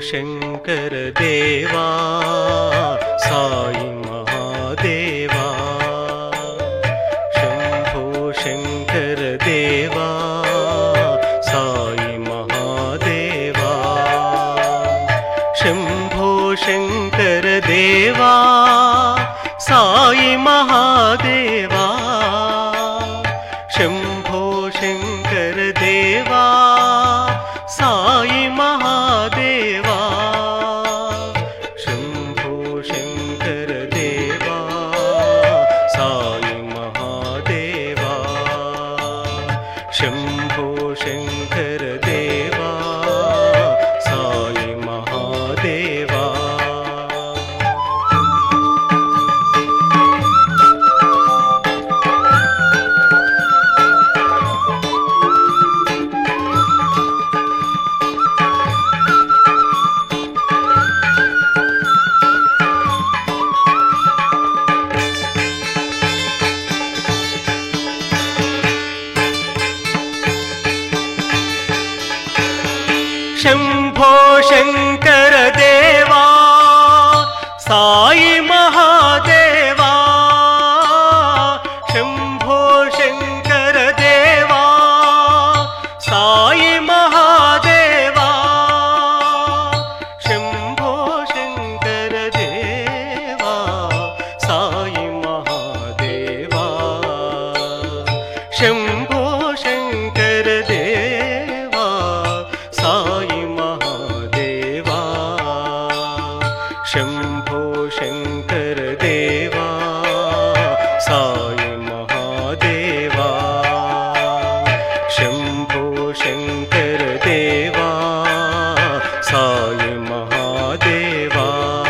Shankar Deva Sai Mahadeva Shambho Shankar Deva Sai Mahadeva Shambho Shankar Deva Sai Mahadeva Shambho Shankar Deva Sai Mahadeva Shambho Shankar Deva Sai Mahadeva Shambho Shankar Deva Sai Mahadeva Shambho Shankar Deva Sai Mahadeva Shambho Shankar Deva Sai Mahadeva Shambho Shankar Deva Sai Mahadeva Shambho Shankar Deva Sai Mahadeva Shambho Shankar Deva Sai Mahadeva Shambho Shankar Deva Sai Mahadeva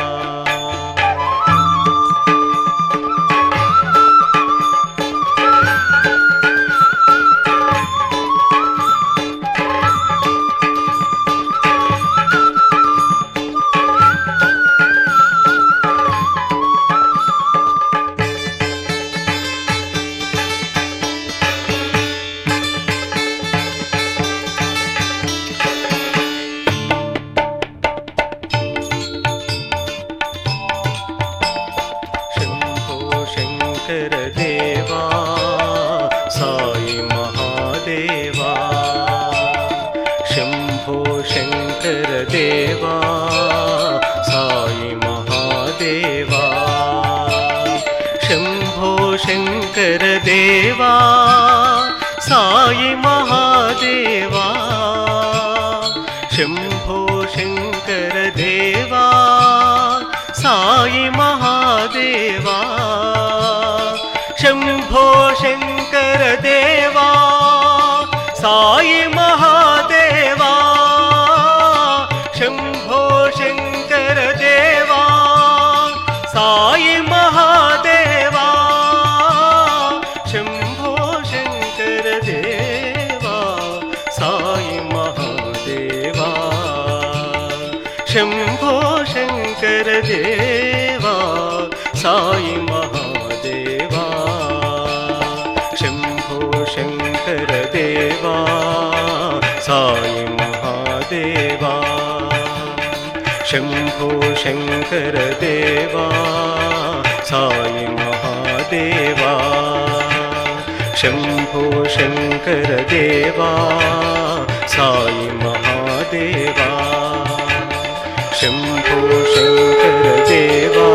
Shankar Deva Sai Mahadeva Shambho Shankar Deva Sai Mahadeva Shambho Shankar Deva Sai Mahadeva Shambho Shankar Deva Sai Mahadeva Shambho Shankar Deva Sai Mahadeva Shambho Shankar Deva Sai Mahadeva Shambho Shankar Deva Sai Mahadeva Shambho Shankar Deva Sai Mahadeva Shambho Shankar Deva Sai Mahadeva Shambho Shankar Deva Sai Mahadeva Shambho Shankar Deva Sai Mahadeva Shambho Shankar Deva